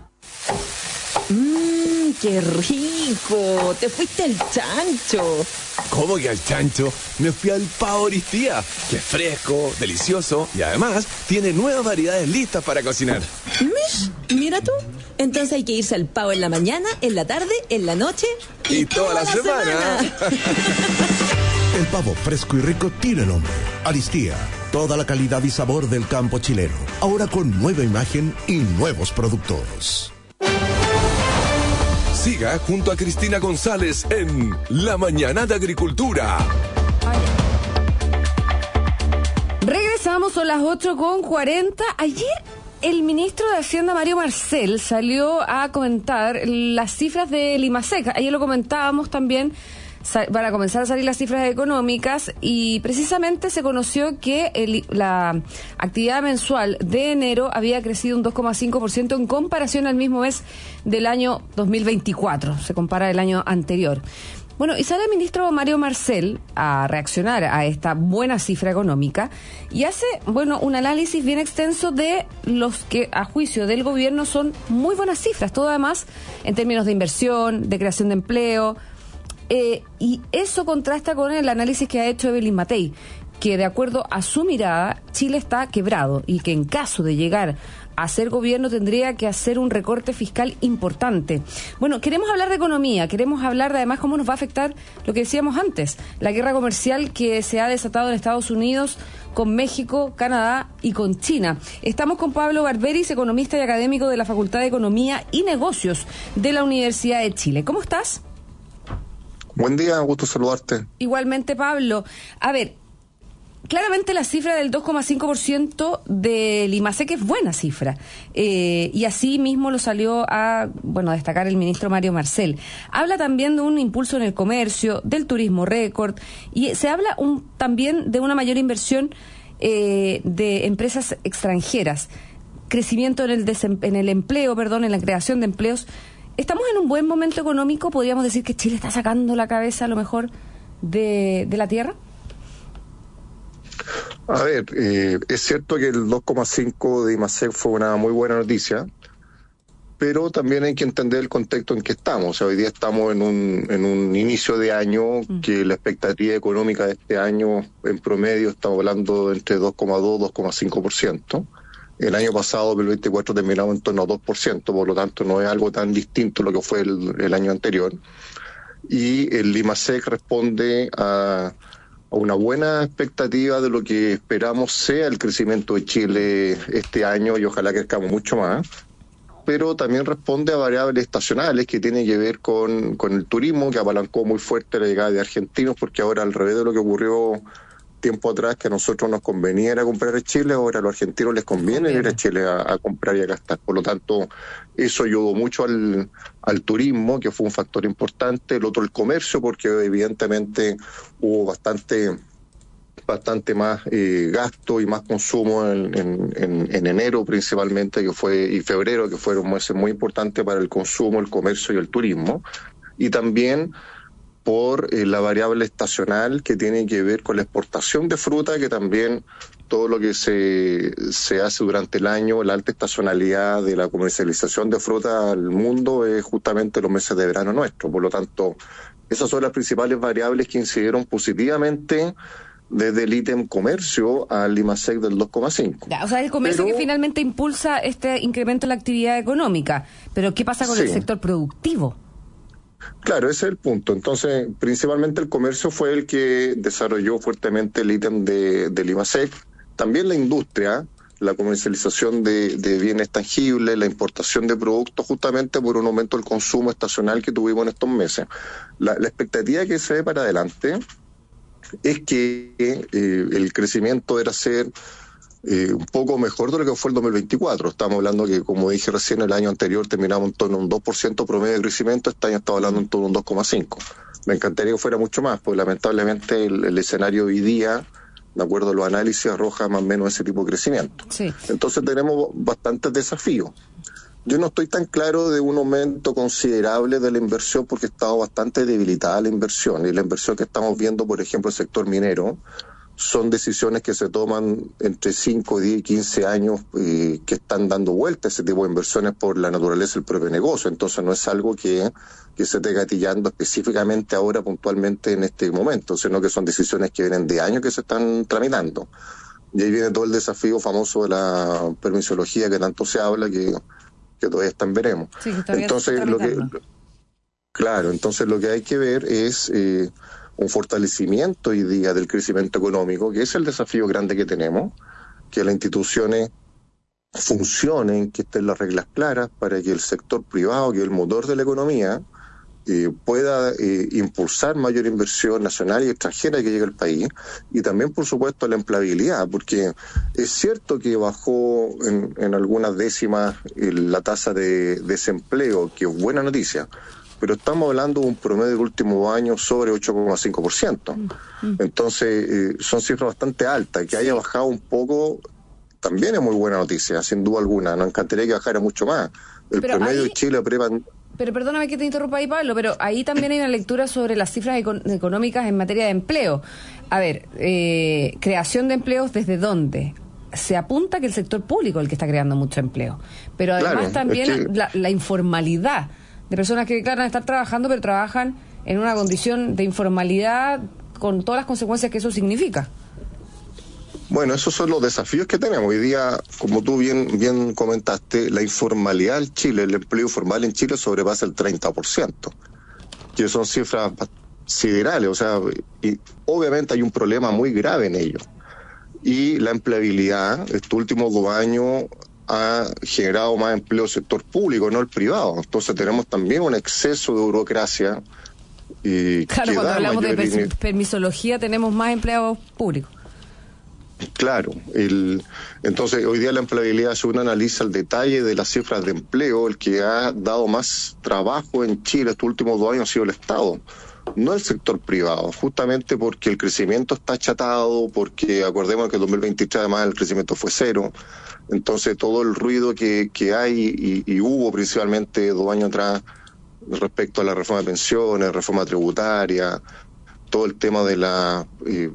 ¡Qué rico! ¡Te fuiste al chancho! ¿Cómo que al chancho? Me fui al pavo Oristía, que es fresco, delicioso y además tiene nuevas variedades listas para cocinar. Mira tú. Entonces hay que irse al pavo en la mañana, en la tarde, en la noche y toda la semana. El pavo fresco y rico tiene nombre. Aristía. Toda la calidad y sabor del campo chileno. Ahora con nueva imagen y nuevos productos. Siga junto a Cristina González en La Mañana de Agricultura. Regresamos, son las 8:40. Ayer el ministro de Hacienda, Mario Marcel, salió a comentar las cifras del IMASEC. Ayer lo comentábamos también. Van a comenzar a salir las cifras económicas y precisamente se conoció que la actividad mensual de enero había crecido un 2,5% en comparación al mismo mes del año 2024. Se compara el año anterior. Bueno, y sale el ministro Mario Marcel a reaccionar a esta buena cifra económica y hace, un análisis bien extenso de los que, a juicio del gobierno, son muy buenas cifras. Todo además en términos de inversión, de creación de empleo. Y eso contrasta con el análisis que ha hecho Evelyn Matei, que de acuerdo a su mirada, Chile está quebrado y que en caso de llegar a ser gobierno tendría que hacer un recorte fiscal importante. Bueno, queremos hablar de economía, queremos hablar de además cómo nos va a afectar lo que decíamos antes, la guerra comercial que se ha desatado en Estados Unidos con México, Canadá y con China. Estamos con Pablo Barberis, economista y académico de la Facultad de Economía y Negocios de la Universidad de Chile. ¿Cómo estás? Buen día, gusto saludarte. Igualmente, Pablo. A ver, claramente la cifra del 2,5% del IMASEC es buena cifra. Y así mismo lo salió a destacar el ministro Mario Marcel. Habla también de un impulso en el comercio, del turismo récord, y se habla también de una mayor inversión de empresas extranjeras, crecimiento en el empleo, en la creación de empleos. ¿Estamos en un buen momento económico? ¿Podríamos decir que Chile está sacando la cabeza a lo mejor de la tierra? A ver, es cierto que el 2,5 de IMASEC fue una muy buena noticia, pero también hay que entender el contexto en que estamos. O sea, hoy día estamos en un inicio de año que la expectativa económica de este año en promedio estamos hablando de entre 2,2 y 2,5%. El año pasado, 2024, terminamos en torno a 2%, por lo tanto no es algo tan distinto a lo que fue el año anterior. Y el IMASEC responde a una buena expectativa de lo que esperamos sea el crecimiento de Chile este año y ojalá crezcamos mucho más. Pero también responde a variables estacionales que tienen que ver con el turismo, que apalancó muy fuerte la llegada de argentinos, porque ahora, al revés de lo que ocurrió tiempo atrás que a nosotros nos convenía ir a comprar en Chile, ahora a los argentinos les conviene ir a Chile a comprar y a gastar. Por lo tanto, eso ayudó mucho al turismo, que fue un factor importante. El otro, el comercio, porque evidentemente hubo bastante más gasto y más consumo en enero principalmente, y febrero, que fueron meses muy importantes para el consumo, el comercio y el turismo. Y también por la variable estacional que tiene que ver con la exportación de fruta, que también todo lo que se hace durante el año, la alta estacionalidad de la comercialización de fruta al mundo es justamente los meses de verano nuestro. Por lo tanto, esas son las principales variables que incidieron positivamente desde el ítem comercio al IMASEC del 2,5. O sea, el comercio que finalmente impulsa este incremento en la actividad económica. Pero ¿qué pasa con el sector productivo? Claro, ese es el punto. Entonces, principalmente el comercio fue el que desarrolló fuertemente el ítem del IMASEC. También la industria, la comercialización de bienes tangibles, la importación de productos, justamente por un aumento del consumo estacional que tuvimos en estos meses. La expectativa que se ve para adelante es que el crecimiento era ser un poco mejor de lo que fue el 2024. Estamos hablando que, como dije recién, el año anterior terminamos en torno a un 2% promedio de crecimiento, este año estamos hablando en torno a un 2,5%. Me encantaría que fuera mucho más, porque lamentablemente el escenario hoy día, de acuerdo a los análisis, arroja más o menos ese tipo de crecimiento. Sí. Entonces tenemos bastantes desafíos. Yo no estoy tan claro de un aumento considerable de la inversión, porque ha estado bastante debilitada la inversión, y la inversión que estamos viendo, por ejemplo, el sector minero, son decisiones que se toman entre 5, 10, 15 años, que están dando vuelta ese tipo de inversiones por la naturaleza del propio negocio. Entonces no es algo que se esté gatillando específicamente ahora, puntualmente en este momento, sino que son decisiones que vienen de años que se están tramitando. Y ahí viene todo el desafío famoso de la permisología que tanto se habla, que todavía está en veremos. Sí, que todavía entonces, entonces lo que hay que ver es un fortalecimiento hoy día del crecimiento económico, que es el desafío grande que tenemos, que las instituciones funcionen, que estén las reglas claras para que el sector privado, que es el motor de la economía, pueda impulsar mayor inversión nacional y extranjera que llegue al país, y también, por supuesto, la empleabilidad, porque es cierto que bajó en algunas décimas la tasa de desempleo, que es buena noticia, pero estamos hablando de un promedio del último año sobre 8,5%. Entonces, son cifras bastante altas. Que haya bajado un poco también es muy buena noticia, sin duda alguna. Nos encantaría que bajara mucho más. El promedio de Chile Pero perdóname que te interrumpa ahí, Pablo, pero ahí también hay una lectura sobre las cifras económicas en materia de empleo. A ver, creación de empleos, ¿desde dónde? Se apunta que el sector público es el que está creando mucho empleo. Pero además también la informalidad de personas que, claro, van a estar trabajando, pero trabajan en una condición de informalidad con todas las consecuencias que eso significa. Bueno, esos son los desafíos que tenemos. Hoy día, como tú bien comentaste, la informalidad en Chile, el empleo formal en Chile sobrepasa el 30%, que son cifras siderales, o sea, y obviamente hay un problema muy grave en ello. Y la empleabilidad, estos últimos 2 años, ha generado más empleo del sector público, no el privado. Entonces tenemos también un exceso de burocracia. Claro, cuando hablamos de permisología tenemos más empleados públicos. Claro, entonces hoy día la empleabilidad, si uno analiza el detalle de las cifras de empleo, el que ha dado más trabajo en Chile estos últimos 2 años ha sido el Estado, no el sector privado, justamente porque el crecimiento está achatado, porque acordemos que en 2023 además el crecimiento fue 0, entonces todo el ruido que hay y hubo principalmente 2 años atrás respecto a la reforma de pensiones, reforma tributaria, todo el tema de la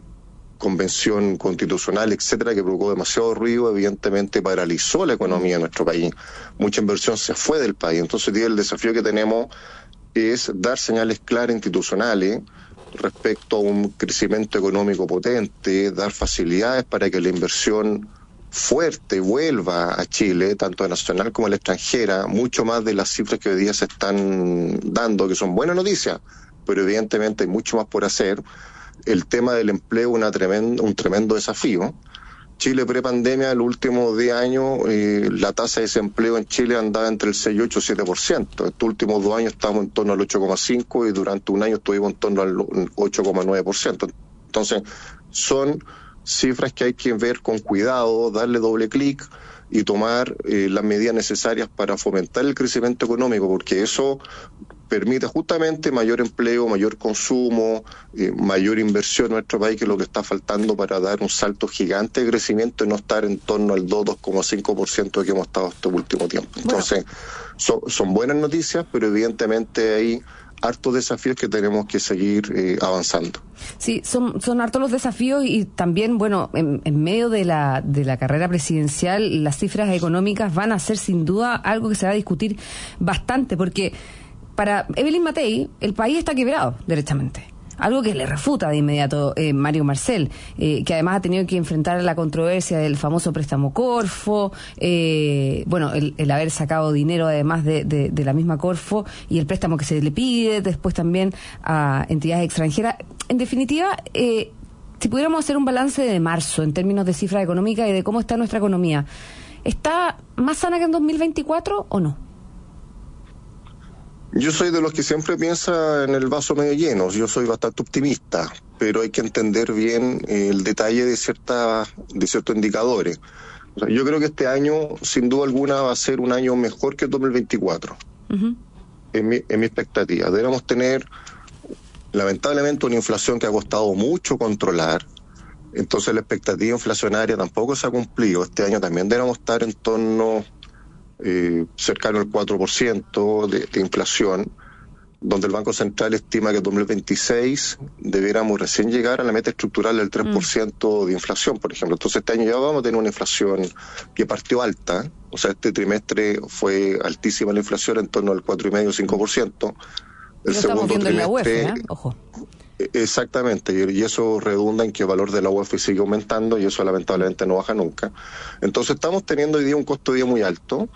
convención constitucional, etcétera, que provocó demasiado ruido, evidentemente paralizó la economía de nuestro país. Mucha inversión se fue del país. Entonces, el desafío que tenemos es dar señales claras institucionales respecto a un crecimiento económico potente, dar facilidades para que la inversión fuerte vuelva a Chile, tanto la nacional como la extranjera, mucho más de las cifras que hoy día se están dando, que son buenas noticias, pero evidentemente hay mucho más por hacer. El tema del empleo es un tremendo desafío. Chile prepandemia, los últimos 10 años, la tasa de desempleo en Chile andaba entre el 6, 8, 7%. Estos últimos 2 años estábamos en torno al 8,5% y durante un año estuvimos en torno al 8,9%. Entonces, son cifras que hay que ver con cuidado, darle doble clic y tomar las medidas necesarias para fomentar el crecimiento económico, porque eso permite justamente mayor empleo, mayor consumo, mayor inversión en nuestro país, que es lo que está faltando para dar un salto gigante de crecimiento y no estar en torno al 2,5% que hemos estado este último tiempo. Entonces, son buenas noticias, pero evidentemente hay hartos desafíos que tenemos que seguir avanzando. Sí, son hartos los desafíos y también, bueno, en medio de la carrera presidencial, las cifras económicas van a ser sin duda algo que se va a discutir bastante, porque para Evelyn Matei el país está quebrado, derechamente. Algo que le refuta de inmediato Mario Marcel, que además ha tenido que enfrentar la controversia del famoso préstamo Corfo, el haber sacado dinero además de la misma Corfo y el préstamo que se le pide después también a entidades extranjeras. En definitiva, si pudiéramos hacer un balance de marzo en términos de cifras económicas y de cómo está nuestra economía, ¿está más sana que en 2024 o no? Yo soy de los que siempre piensa en el vaso medio lleno. Yo soy bastante optimista, pero hay que entender bien el detalle de ciertos indicadores. O sea, yo creo que este año, sin duda alguna, va a ser un año mejor que el 2024. Uh-huh. En mi expectativa. Debemos tener, lamentablemente, una inflación que ha costado mucho controlar. Entonces la expectativa inflacionaria tampoco se ha cumplido. Este año también debemos estar en torno cercano al 4% de inflación, donde el Banco Central estima que en 2026 debiéramos recién llegar a la meta estructural del 3% de inflación, por ejemplo. Entonces este año ya vamos a tener una inflación que partió alta, o sea, este trimestre fue altísima la inflación, en torno al 4,5-5%. El segundo trimestre, en la UEF, ojo. Exactamente, y eso redunda en que el valor de la UEF sigue aumentando y eso lamentablemente no baja nunca. Entonces estamos teniendo hoy día un costo de vida muy alto.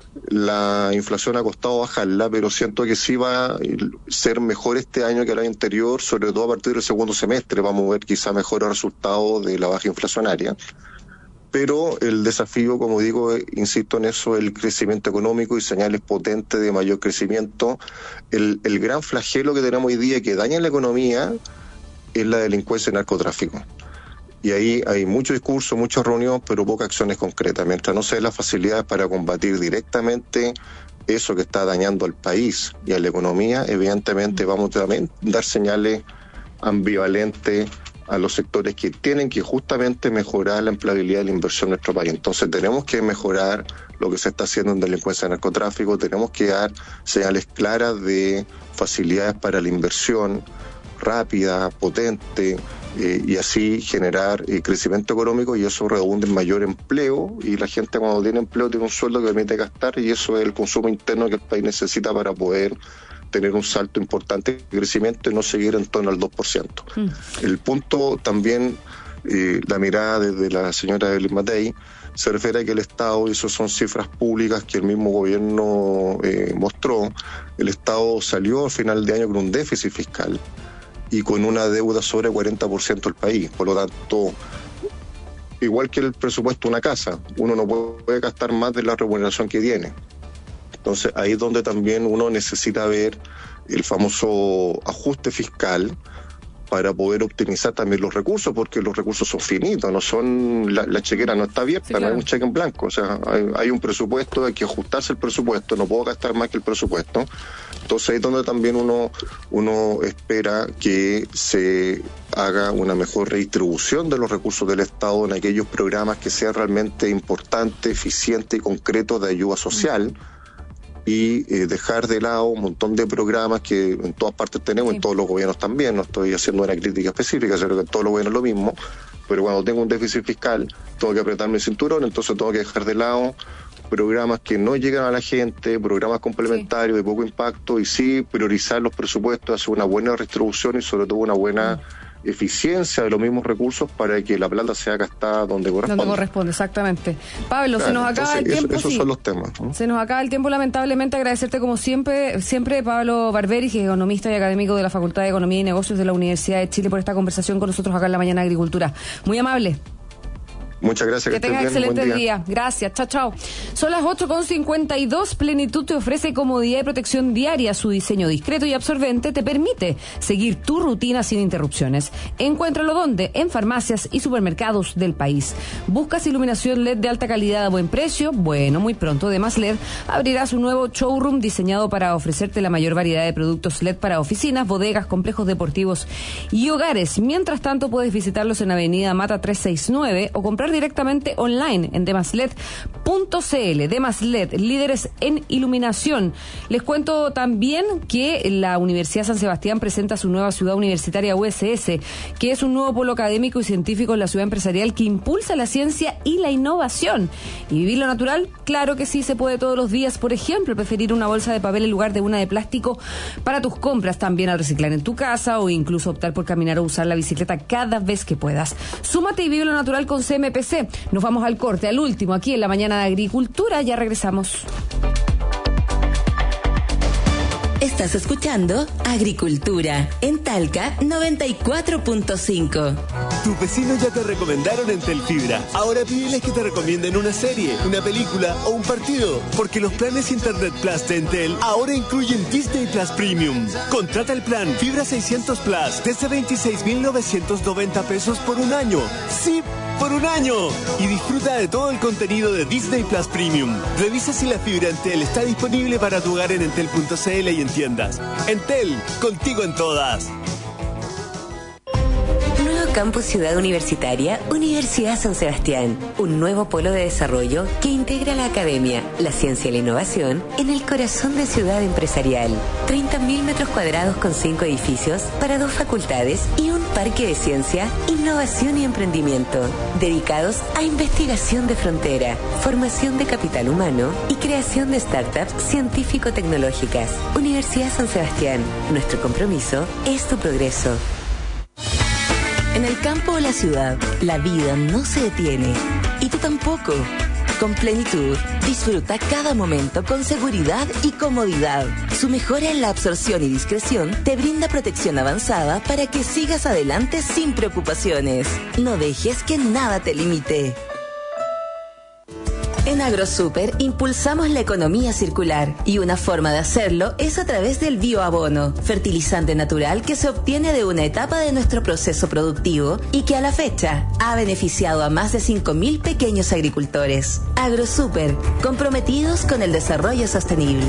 La inflación ha costado bajarla, pero siento que sí va a ser mejor este año que el año anterior, sobre todo a partir del segundo semestre. Vamos a ver quizá mejores resultados de la baja inflacionaria. Pero el desafío, como digo, insisto en eso, el crecimiento económico y señales potentes de mayor crecimiento. El gran flagelo que tenemos hoy día que daña la economía es la delincuencia y el narcotráfico. Y ahí hay mucho discurso, muchas reuniones, pero pocas acciones concretas. Mientras no se den las facilidades para combatir directamente eso que está dañando al país y a la economía, evidentemente vamos también a dar señales ambivalentes a los sectores que tienen que justamente mejorar la empleabilidad y la inversión en nuestro país. Entonces tenemos que mejorar lo que se está haciendo en delincuencia y narcotráfico, tenemos que dar señales claras de facilidades para la inversión rápida, potente, y así generar crecimiento económico, y eso redunda en mayor empleo, y la gente cuando tiene empleo tiene un sueldo que permite gastar, y eso es el consumo interno que el país necesita para poder tener un salto importante de crecimiento y no seguir en torno al 2%. El punto también, la mirada desde la señora Evelyn Matei, se refiere a que el Estado, y eso son cifras públicas que el mismo gobierno mostró, el Estado salió al final de año con un déficit fiscal y con una deuda sobre 40% del país. Por lo tanto, igual que el presupuesto de una casa, uno no puede gastar más de la remuneración que tiene. Entonces ahí es donde también uno necesita ver el famoso ajuste fiscal para poder optimizar también los recursos, porque los recursos son finitos, no son la chequera no está abierta, sí, claro. No hay un cheque en blanco, o sea, hay un presupuesto, hay que ajustarse el presupuesto, no puedo gastar más que el presupuesto. Entonces ahí es donde también uno espera que se haga una mejor redistribución de los recursos del Estado en aquellos programas que sean realmente importantes, eficientes y concretos de ayuda social. Y dejar de lado un montón de programas que en todas partes tenemos, sí. En todos los gobiernos también, no estoy haciendo una crítica específica, creo que en todos los gobiernos es lo mismo, pero cuando tengo un déficit fiscal tengo que apretarme el cinturón, entonces tengo que dejar de lado programas que no llegan a la gente, programas complementarios, sí. De poco impacto, y sí priorizar los presupuestos, hacer una buena redistribución y sobre todo una buena eficiencia de los mismos recursos para que la plata sea gastada donde corresponde. Donde corresponde, exactamente. Pablo, claro, se nos acaba el tiempo. Esos son los temas, ¿no? Se nos acaba el tiempo, lamentablemente. Agradecerte como siempre Pablo Barberi, que es economista y académico de la Facultad de Economía y Negocios de la Universidad de Chile, por esta conversación con nosotros acá en La Mañana Agricultura. Muy amable. Muchas gracias. Que tengas excelente día. Gracias. Chao, chao. Son las 8:52. Plenitud te ofrece comodidad y protección diaria. Su diseño discreto y absorbente te permite seguir tu rutina sin interrupciones. Encuéntralo donde, en farmacias y supermercados del país. ¿Buscas iluminación LED de alta calidad a buen precio? Bueno, muy pronto Demasled abrirá su nuevo showroom diseñado para ofrecerte la mayor variedad de productos LED para oficinas, bodegas, complejos deportivos y hogares. Mientras tanto, puedes visitarlos en Avenida Mata 369 o comprar directamente online en demasled.cl. Demasled, líderes en iluminación. Les cuento también que la Universidad San Sebastián presenta su nueva ciudad universitaria USS, que es un nuevo polo académico y científico en la ciudad empresarial que impulsa la ciencia y la innovación. ¿Y vivir lo natural? Claro que sí, se puede todos los días. Por ejemplo, preferir una bolsa de papel en lugar de una de plástico para tus compras, también al reciclar en tu casa o incluso optar por caminar o usar la bicicleta cada vez que puedas. Súmate y vive lo natural con CMPC. Nos vamos al corte, al último, aquí en la mañana de Agricultura. Ya regresamos. Estás escuchando Agricultura en Talca 94.5. Tus vecinos ya te recomendaron Entel Fibra. Ahora pídeles que te recomienden una serie, una película o un partido, porque los planes Internet Plus de Entel ahora incluyen Disney Plus Premium. Contrata el plan Fibra 600 Plus desde 26.990 pesos por un año. ¡Sí! ¡Por un año! Y disfruta de todo el contenido de Disney Plus Premium. Revisa si la fibra Entel está disponible para tu hogar en entel.cl y en tiendas. Entel, contigo en todas. Nuevo Campus Ciudad Universitaria, Universidad San Sebastián. Un nuevo polo de desarrollo que integra la academia, la ciencia y la innovación en el corazón de ciudad empresarial. 30.000 metros cuadrados con 5 edificios para 2 facultades y un parque de ciencia, innovación y emprendimiento, dedicados a investigación de frontera, formación de capital humano y creación de startups científico-tecnológicas. Universidad San Sebastián, nuestro compromiso es tu progreso. En el campo o la ciudad, la vida no se detiene. Y tú tampoco. Con Plenitud, disfruta cada momento con seguridad y comodidad. Su mejora en la absorción y discreción te brinda protección avanzada para que sigas adelante sin preocupaciones. No dejes que nada te limite. En AgroSuper impulsamos la economía circular y una forma de hacerlo es a través del bioabono, fertilizante natural que se obtiene de una etapa de nuestro proceso productivo y que a la fecha ha beneficiado a más de 5.000 pequeños agricultores. AgroSuper, comprometidos con el desarrollo sostenible.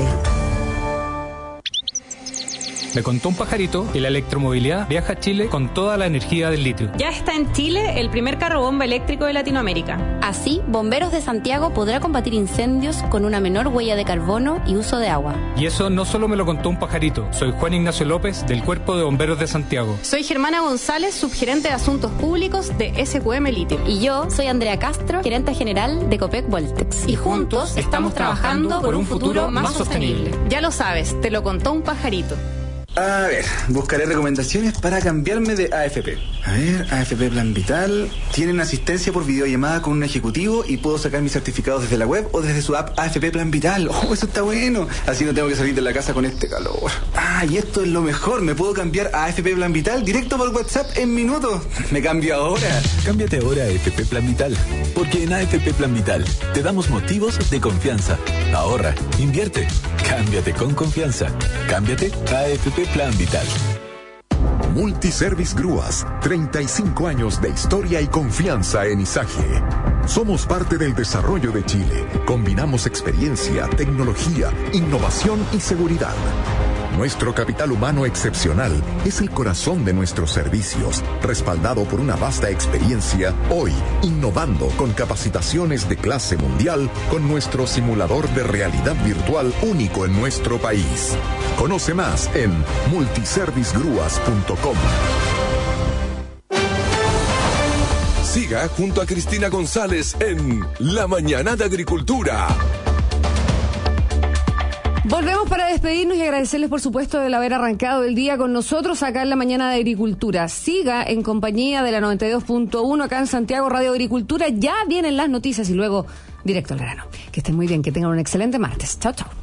Me contó un pajarito que la electromovilidad viaja a Chile con toda la energía del litio. Ya está en Chile el primer carro bomba eléctrico de Latinoamérica. Así, Bomberos de Santiago podrá combatir incendios con una menor huella de carbono y uso de agua. Y eso no solo me lo contó un pajarito. Soy Juan Ignacio López, del Cuerpo de Bomberos de Santiago. Soy Germana González, subgerente de Asuntos Públicos de SQM Litio. Y yo soy Andrea Castro, gerente general de Copec Voltex. Y juntos estamos trabajando por un futuro más sostenible. Ya lo sabes, te lo contó un pajarito. A ver, buscaré recomendaciones para cambiarme de AFP. A ver, AFP Plan Vital. Tienen asistencia por videollamada con un ejecutivo y puedo sacar mis certificados desde la web o desde su app AFP Plan Vital. Oh, eso está bueno. Así no tengo que salir de la casa con este calor. Ah, y esto es lo mejor. Me puedo cambiar a AFP Plan Vital directo por WhatsApp en minutos. Me cambio ahora. Cámbiate ahora a AFP Plan Vital. Porque en AFP Plan Vital te damos motivos de confianza. Ahorra, invierte, cámbiate con confianza. Cámbiate a AFP Plan Vital. Multiservice Grúas, 35 años de historia y confianza en Izaje. Somos parte del desarrollo de Chile. Combinamos experiencia, tecnología, innovación y seguridad. Nuestro capital humano excepcional es el corazón de nuestros servicios, respaldado por una vasta experiencia, hoy innovando con capacitaciones de clase mundial con nuestro simulador de realidad virtual único en nuestro país. Conoce más en multiservicegrúas.com. Siga junto a Cristina González en La Mañana de Agricultura. Volvemos para despedirnos y agradecerles, por supuesto, el haber arrancado el día con nosotros acá en La Mañana de Agricultura. Siga en compañía de la 92.1 acá en Santiago Radio Agricultura. Ya vienen las noticias y luego directo al grano. Que estén muy bien, que tengan un excelente martes. Chao, chao.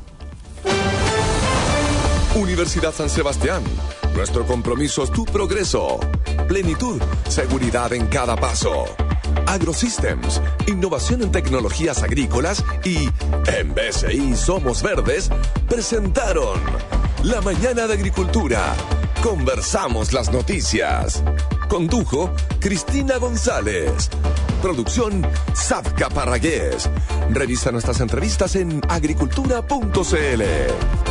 Universidad San Sebastián. Nuestro compromiso es tu progreso. Plenitud, seguridad en cada paso. AgroSystems, innovación en tecnologías agrícolas y en BCI Somos Verdes presentaron La Mañana de Agricultura. Conversamos las noticias. Condujo Cristina González. Producción Savca Parragués. Revisa nuestras entrevistas en agricultura.cl.